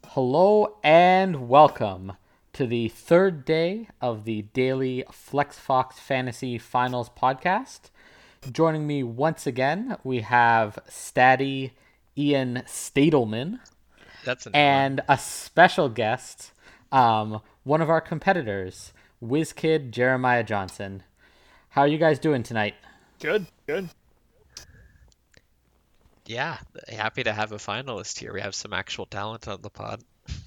Hello and welcome to the third day of the daily FlexFox Fantasy Finals podcast. Joining me once again, we have Statty Ian Stadelman That's a new one. and a special guest, one of our competitors, WizKid Jeremiah Johnson. How are you guys doing tonight? Good, good. Yeah, happy to have a finalist here. We have some actual talent on the pod.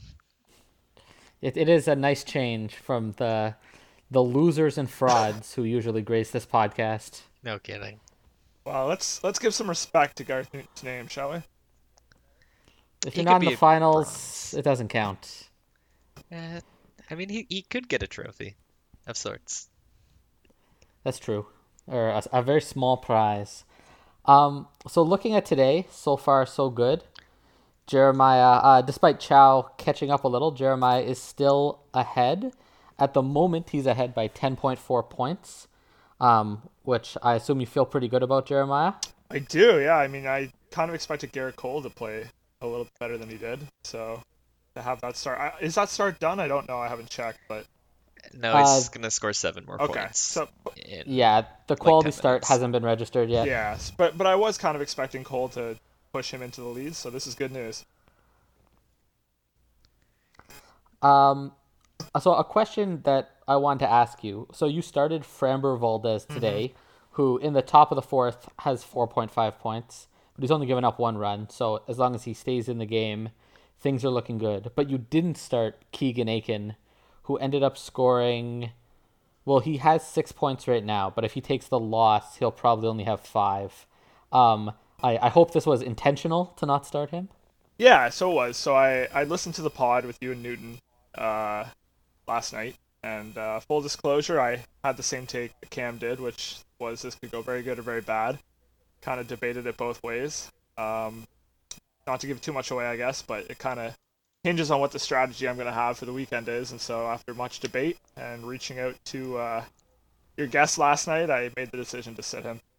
It is a nice change from the losers and frauds who usually grace this podcast. No kidding. Well, let's give some respect to Garth Newton's name, shall we? If He you're could not in the be a finals, bronze. it doesn't count. Eh, I mean, he could get a trophy of sorts. That's true. Or a very small prize. So looking at today, so far so good. Jeremiah, despite Chow catching up a little, Jeremiah is still ahead. At the moment, he's ahead by 10.4 points, which I assume you feel pretty good about, Jeremiah. I do, yeah. I mean, I kind of expected Garrett Cole to play a little better than he did. So to have that start, is that start done? I don't know. I haven't checked, but No, Uh, he's gonna score 7 more okay. points So in yeah, the like quality 10 start minutes. hasn't been registered yet. yes, but I was kind of expecting Cole to push him into the lead. So this is good news. Um, so a question that I wanted to ask you. So you started Framber Valdez hmm today, who in the top of the fourth has 4.5 points, but he's only given up one run. So as long as he stays in the game, things are looking good. But you didn't start Keegan Aiken, who ended up scoring. Well, he has 6 points right now, but if he takes the loss, he'll probably only have five. I hope this was intentional to not start him. Yeah, so it was. So I listened to the pod with you and Newton uh, last night, and full disclosure, I had the same take that Cam did, which was this could go very good or very bad. Kind of debated it both ways. Um, Not to give too much away, I guess, but it kind of hinges on what the strategy I'm going to have for the weekend is. And so, after much debate and reaching out to your guest last night, I made the decision to sit him.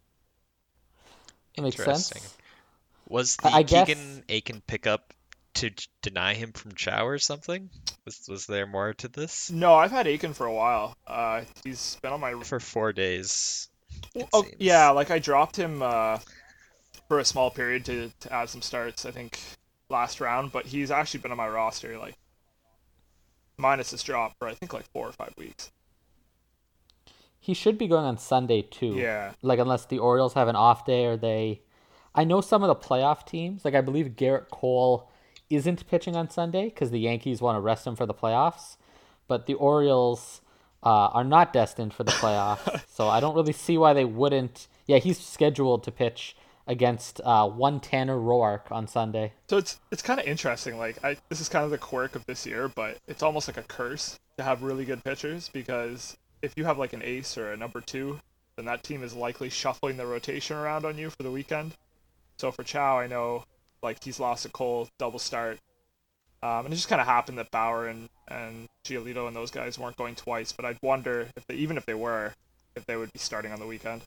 That makes Interesting. sense. Was I the guess Keegan Aiken pickup to deny him from Chow or something? Was there more to this? No, I've had Aiken for a while. He's been on my. For 4 days, it Oh, yeah, seems. like I dropped him for a small period to add some starts, I think, last round, but he's actually been on my roster, like, minus his drop for I think like 4 or 5 weeks. he should be going on Sunday too. Yeah. Like unless the Orioles have an off day or they I know some of the playoff teams, like I believe Garrett Cole isn't pitching on Sunday because the Yankees want to rest him for the playoffs, but the Orioles are not destined for the playoffs, so I don't really see why they wouldn't. Yeah, he's scheduled to pitch against one Tanner Roark on Sunday. So it's kind of interesting. Like this is kind of the quirk of this year, but it's almost like a curse to have really good pitchers because if you have like an ace or a number two, then that team is likely shuffling the rotation around on you for the weekend. So for Chow, I know like he's lost a Cole double start, and it just kind of happened that Bauer and Giolito and those guys weren't going twice. But I'd wonder if they, even if they were, if they would be starting on the weekend.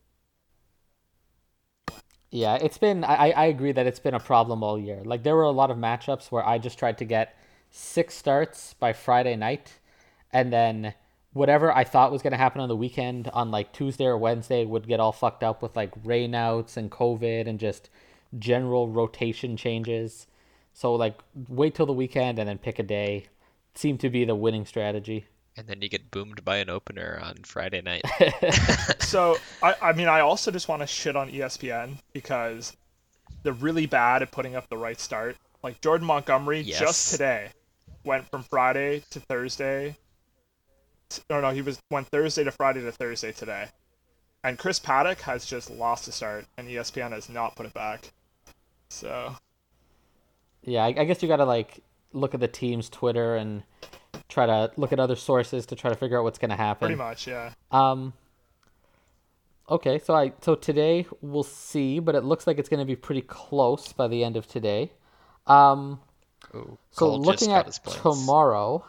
Yeah, it's been. I agree that it's been a problem all year. Like there were a lot of matchups where I just tried to get six starts by Friday night, and then whatever I thought was going to happen on the weekend on like Tuesday or Wednesday would get all fucked up with like rainouts and COVID and just general rotation changes. So like wait till the weekend and then pick a day. Seemed to be the winning strategy. And then you get boomed by an opener on Friday night. So I mean I also just want to shit on ESPN because they're really bad at putting up the right start. Like Jordan Montgomery just Yes. today went from Friday to Thursday. No, he went Thursday to Friday to Thursday today. And Chris Paddock has just lost a start, and ESPN has not put it back. So Yeah, I guess you got to like look at the team's Twitter and try to look at other sources to try to figure out what's going to pretty happen. much, yeah. Um, okay, so today we'll see, but it looks like it's going to be pretty close by the end of today. Um, Ooh, so Cole just looking got his at points. tomorrow,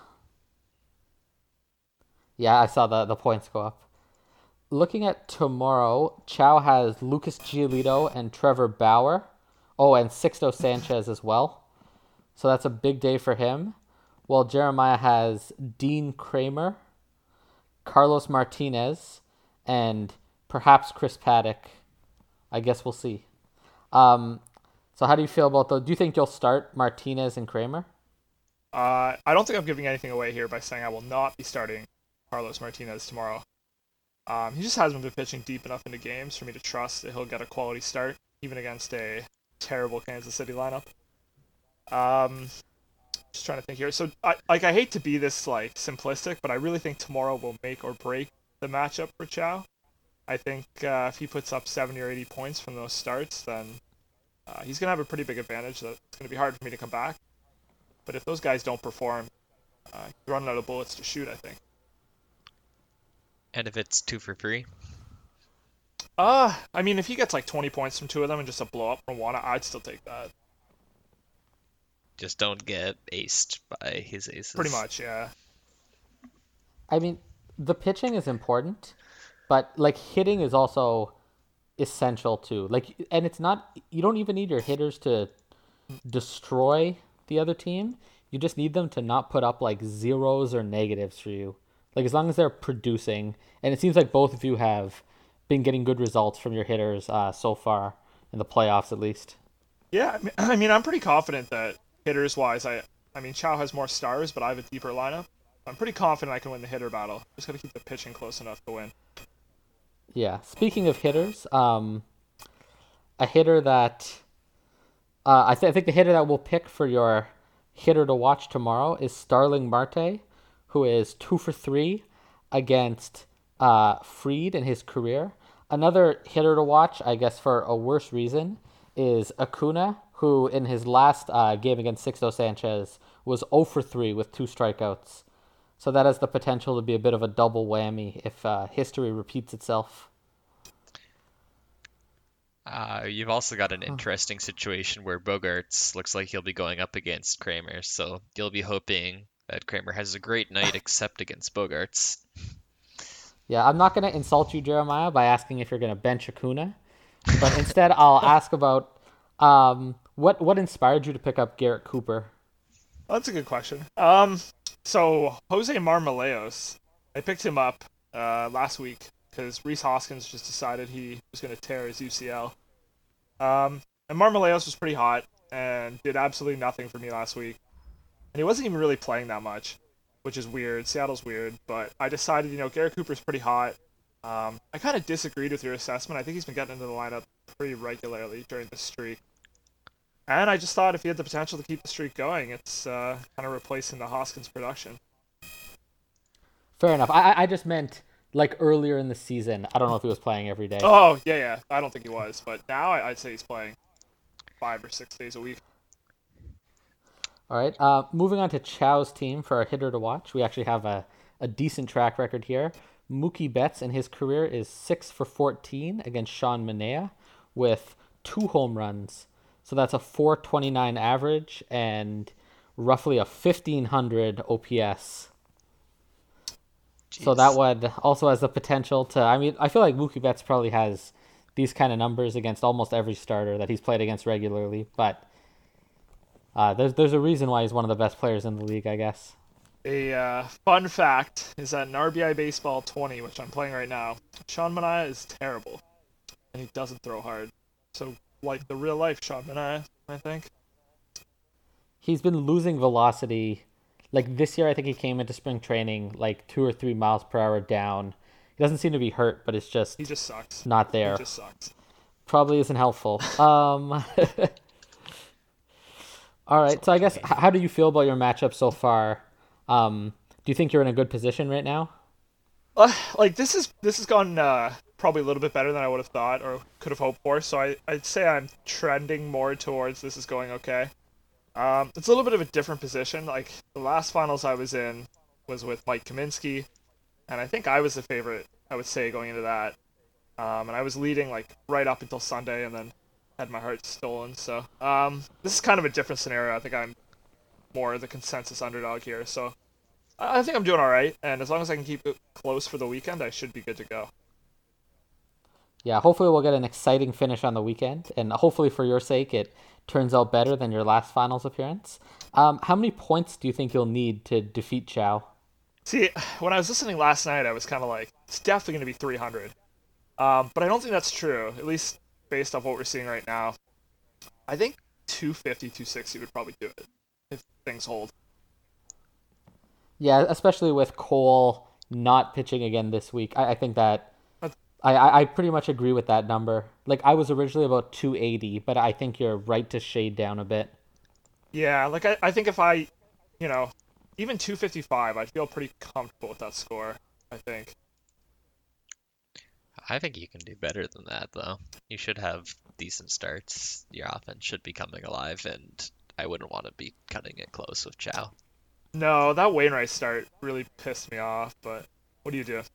yeah, I saw the points go up. Looking at tomorrow, Chow has Lucas Giolito and Trevor Bauer. Oh, and Sixto Sanchez as well. So that's a big day for him. Well, Jeremiah has Dean Kramer, Carlos Martinez, and perhaps Chris Paddock. I guess we'll see. Um, so how do you feel about those? Do you think you'll start Martinez and Kramer? I don't think I'm giving anything away here by saying I will not be starting Carlos Martinez tomorrow. He just hasn't been pitching deep enough into games for me to trust that he'll get a quality start, even against a terrible Kansas City lineup. Um, just trying to think here. So, I hate to be this like simplistic, but I really think tomorrow will make or break the matchup for Chow. I think if he puts up 70 or 80 points from those starts, then he's gonna have a pretty big advantage. That it's gonna be hard for me to come back. But if those guys don't perform, he's running out of bullets to shoot, I think. And if it's 2 for 3, I mean, if he gets like 20 points from two of them and just a blow up from one, I'd still take that. just don't get aced by his Pretty aces. much, yeah. I mean, the pitching is important, but like hitting is also essential too. Like, and it's not, you don't even need your hitters to destroy the other team. You just need them to not put up like zeros or negatives for you. Like, as long as they're producing, and it seems like both of you have been getting good results from your hitters so far in the playoffs, at least. Yeah, I mean, I'm pretty confident that hitters wise, I mean, Chow has more stars, but I have a deeper lineup. I'm pretty confident I can win the hitter battle. Just gotta keep the pitching close enough to win. Yeah. Speaking of hitters, a hitter that I think the hitter that we'll pick for your hitter to watch tomorrow is Starling Marte, who is 2 for 3 against Freed in his career. Another hitter to watch, I guess for a worse reason, is Acuna, who in his last game against Sixto Sanchez was 0 for 3 with 2 strikeouts. So that has the potential to be a bit of a double whammy if history repeats itself. You've also got an interesting situation where Bogarts looks like he'll be going up against Kramer, so you'll be hoping that Kramer has a great night except against Bogarts. Yeah, I'm not going to insult you, Jeremiah, by asking if you're going to bench Acuna, but instead I'll ask about what inspired you to pick up Garrett Cooper. That's a good question. So Jose Marmolejos, I picked him up last week because Reese Hoskins just decided he was going to tear his UCL. And Marmolejos was pretty hot and did absolutely nothing for me last week. And he wasn't even really playing that much, which is weird. Seattle's weird, but I decided, Garrett Cooper's pretty hot. I kind of disagreed with your assessment. I think he's been getting into the lineup pretty regularly during the streak. And I just thought if he had the potential to keep the streak going, it's kind of replacing the Hoskins production. Fair enough. I just meant like earlier in the season. I don't know if he was playing every day. Oh, yeah, yeah. I don't think he was, but now I'd say he's playing 5 or 6 days a week. All right. Moving on to Chow's team for a hitter to watch. We actually have a decent track record here. Mookie Betts in his career is 6 for 14 against Sean Manaea with 2 home runs. So that's a 429 average and roughly a 1500 OPS. So that Jeez. one also has the potential to. I mean, I feel like Mookie Betts probably has these kind of numbers against almost every starter that he's played against regularly. But there's a reason why he's one of the best players in the league, I guess. A fun fact is that in RBI Baseball 20, which I'm playing right now, Sean Manaea is terrible, and he doesn't throw hard. So, like the real life Sean Manaea, I think. He's been losing velocity. Like this year, I think he came into spring training like 2 or 3 miles per hour down. He doesn't seem to be hurt, but it's He just just sucks. not He there. just sucks. Probably isn't helpful. All It's right. all So I guess pain. how do you feel about your matchup so far? Do you think you're in a good position right now? Like this has gone probably a little bit better than I would have thought or could have hoped for. So I'd say I'm trending more towards this is going okay. It's a little bit of a different position. Like the last finals I was in was with Mike Kaminsky, and I think I was the favorite. I would say going into that, and I was leading like right up until Sunday, and then had my heart stolen. So this is kind of a different scenario. I think I'm more the consensus underdog here. So I think I'm doing all right, and as long as I can keep it close for the weekend, I should be good to go. Yeah, hopefully we'll get an exciting finish on the weekend, and hopefully for your sake it turns out better than your last finals appearance. How many points do you think you'll need to defeat Chow? See, when I was listening last night, I was kind of like, it's definitely going to be 300. But I don't think that's true, at least based off what we're seeing right now. I think 250, 260 would probably do it if things hold. Yeah, especially with Cole not pitching again this week. I think that But I pretty much agree with that number. Like I was originally about 280, but I think you're right to shade down a bit. yeah, like I think if I, you know, even 255, I'd feel pretty comfortable with that score, I think. I think you can do better than that, though. You should have decent starts. Your offense should be coming alive, and I wouldn't want to be cutting it close with Chow. No, that Wainwright start really pissed me off, but what do you do?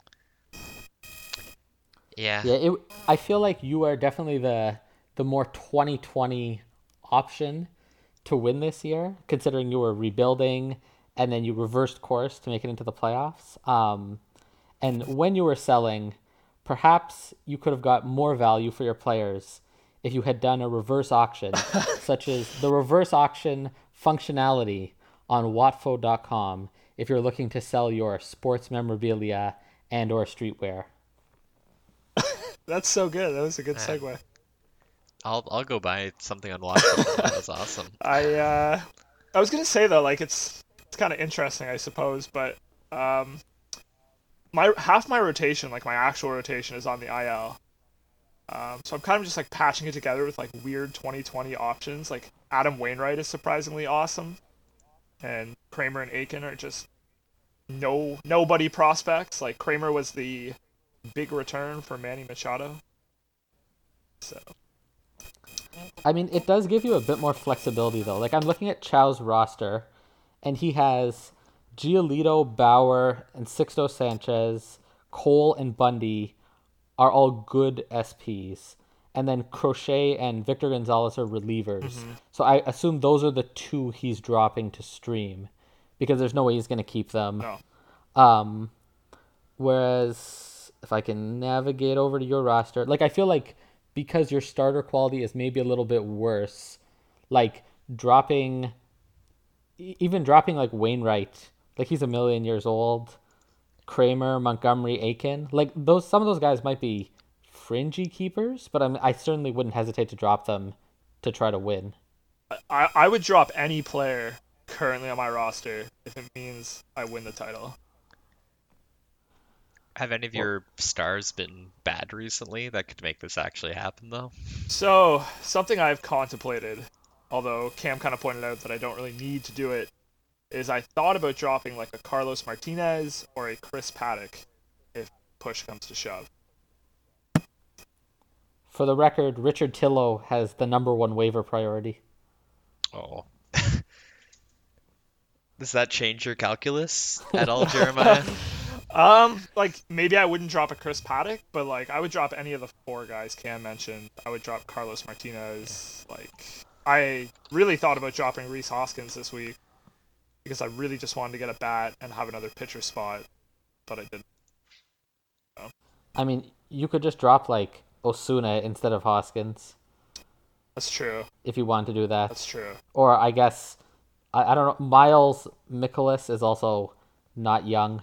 Yeah, Yeah, I feel like you are definitely the more 2020 option to win this year, considering you were rebuilding and then you reversed course to make it into the playoffs. And when you were selling, perhaps you could have got more value for your players if you had done a reverse auction, such as the reverse auction functionality on watfo.com if you're looking to sell your sports memorabilia and or streetwear. That's so good. That was a good man. segue. I'll go buy something on Watford. That was awesome. I was gonna say though, like it's kind of interesting, I suppose, but um, my half my rotation, like my actual rotation, is on the IL. So I'm kind of just like patching it together with like weird 2020 options. Like Adam Wainwright is surprisingly awesome, and Kramer and Aiken are just nobody prospects. Like Kramer was the big return for Manny Machado. So I mean, it does give you a bit more flexibility though. Like I'm looking at Chow's roster, and he has Giolito, Bauer, and Sixto Sanchez, Cole, and Bundy are all good SPs. And then Crochet and Victor Gonzalez are relievers. hmm So I assume those are the two he's dropping to stream because there's no way he's going to keep them. no, Um, Whereas if I can navigate over to your roster, like I feel like because your starter quality is maybe a little bit worse, like dropping, even dropping like Wainwright, like he's a million years old. Kramer, Montgomery, Aiken, like those, some of those guys might be fringy keepers, but I certainly wouldn't hesitate to drop them to try to win. I would drop any player currently on my roster if it means I win the title. Have any of Or your stars been bad recently that could make this actually happen, though? So something I've contemplated, although Cam kind of pointed out that I don't really need to do it, is I thought about dropping like a Carlos Martinez or a Chris Paddock if push comes to shove. for the record, Richard Tillo has the number one waiver priority. Oh. Does that change your calculus at all, Jeremiah? Like maybe I wouldn't drop a Chris Paddock, but like I would drop any of the four guys Cam mentioned. I would drop Carlos Martinez. Like I really thought about dropping Reese Hoskins this week because I really just wanted to get a bat and have another pitcher spot, but I didn't. So, I mean, you could just drop like Osuna instead of Hoskins that's true. if you want to do that. That's true. Or I guess I don't know. Miles Mikolas is also not young.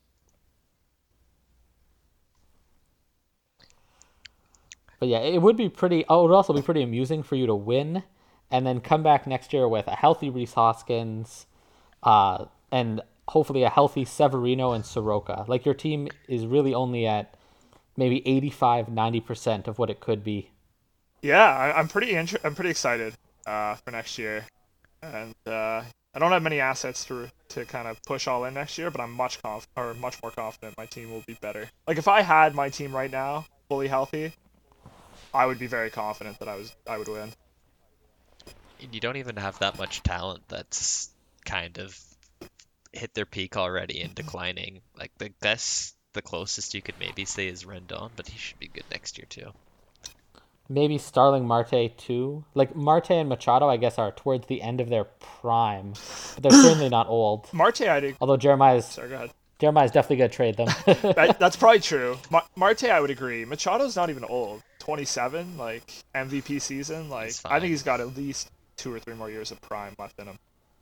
But yeah, it would be pretty. Oh, it would also be pretty amusing for you to win, and then come back next year with a healthy Reese Hoskins, and hopefully a healthy Severino and Soroka. Like your team is really only at maybe 85-90% of what it could be. Yeah, I'm pretty excited for next year, and I don't have many assets to kind of push all in next year, but I'm much more confident my team will be better. Like if I had my team right now fully healthy, I would be very confident that I would win. You don't even have that much talent that's kind of hit their peak already and declining. Like the closest you could maybe say is Rendon, but he should be good next year too. Maybe Starling Marte too. Like Marte and Machado, I guess, are towards the end of their prime, but they're certainly not old. Marte, I did. Although Jeremiah's Sorry, go ahead. Jeremiah's definitely gonna trade them. That's probably true. Marte, I would agree. Machado's not even old. 27, like MVP season. Like He's I fine. think he's got at least 2 or 3 more years of prime left in him.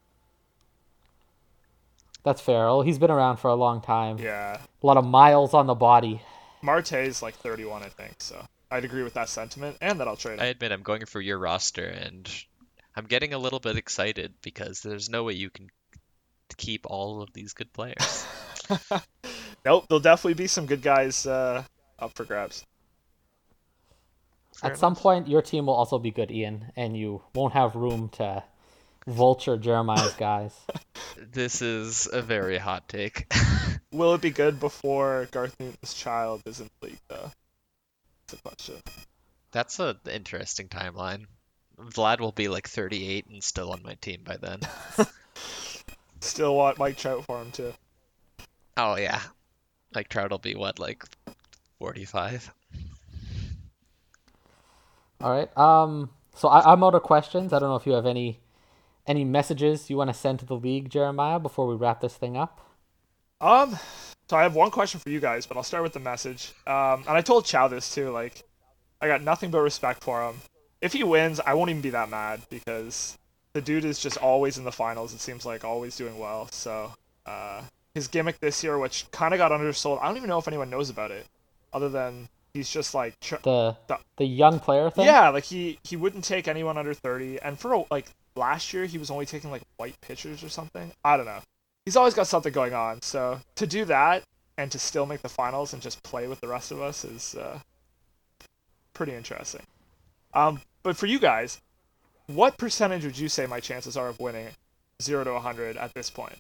That's fair. Well, he's been around for a long time. Yeah, A lot of miles on the body. Marte's like 31, I think. So I'd agree with that sentiment, and that I'll trade I him. admit I'm going for your roster, and I'm getting a little bit excited because there's no way you can keep all of these good players. Nope, there'll definitely be some good guys up for grabs. Fair At some enough. point, your team will also be good, Ian, and you won't have room to vulture Jeremiah's guys. This is a very hot take. Will it be good before Garth Newton's child is in the league, though? That's a question. That's an interesting timeline. Vlad will be like 38 and still on my team by then. Still want Mike Trout for him, too. Oh yeah. Like Trout will be what, like 45? All right. So I'm out of questions. I don't know if you have any messages you want to send to the league, Jeremiah, before we wrap this thing up. So I have one question for you guys, but I'll start with the message. And I told Chow this too. Like, I got nothing but respect for him. If he wins, I won't even be that mad because the dude is just always in the finals. It seems like always doing well. So, his gimmick this year, which kind of got undersold, I don't even know if anyone knows about it, other than he's just like, The the- the young player thing. yeah, like he wouldn't take anyone under 30, and for like last year he was only taking like white pitchers or something. I don't know. He's always got something going on. So to do that and to still make the finals and just play with the rest of us is pretty interesting. But for you guys, what percentage would you say my chances are of winning 0 to 100 at this point?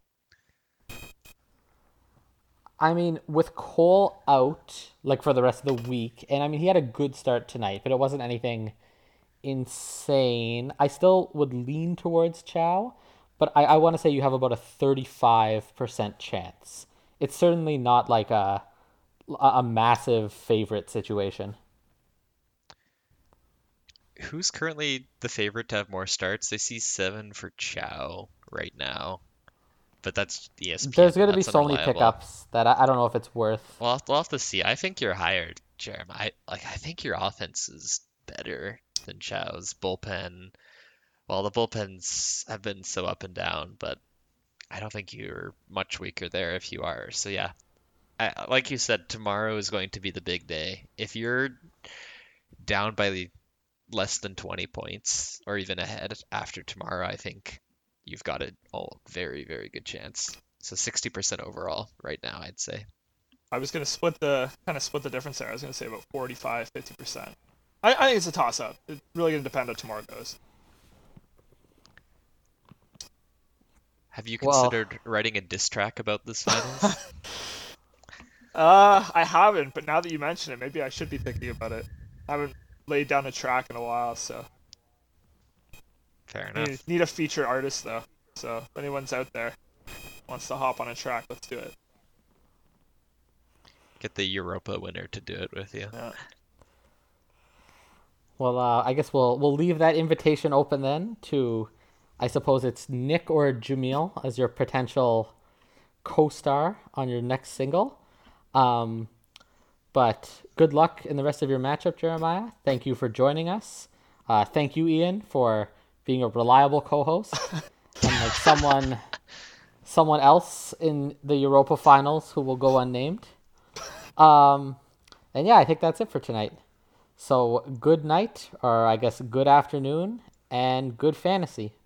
I mean, with Cole out, like for the rest of the week, and I mean, he had a good start tonight, but it wasn't anything insane. I still would lean towards Chow, but I want to say you have about a 35% chance. It's certainly not like a massive favorite situation. Who's currently the favorite to have more starts? I see 7 for Chow right now, but that's ESPN. There's going to be That's so many unreliable. pickups that I don't know if it's worth. We'll have to see. I think you're higher, Jeremy. I think your offense is better than Chow's bullpen. Well, the bullpens have been so up and down, but I don't think you're much weaker there if you are. So yeah, like you said, tomorrow is going to be the big day. If you're down by less than 20 points or even ahead after tomorrow, I think you've got a very, very good chance. So 60% overall right now, I'd say. I was gonna split the difference there. I was gonna say about 45, 50%. I think it's a toss up. It's really gonna depend how tomorrow goes. Have you Well, considered writing a diss track about this finals? I haven't, but now that you mention it, maybe I should be thinking about it. I haven't laid down a track in a while, so Fair enough. need a featured artist though. So if anyone's out there wants to hop on a track, let's do it. Get the Europa winner to do it with you. Yeah. well, I guess we'll leave that invitation open then to, I suppose it's Nick or Jamil as your potential co-star on your next single. But good luck in the rest of your matchup, Jeremiah. Thank you for joining us. Thank you, Ian, for being a reliable co-host. Unlike someone else in the Europa Finals who will go unnamed. And yeah, I think that's it for tonight. So good night, or I guess good afternoon, and good fantasy.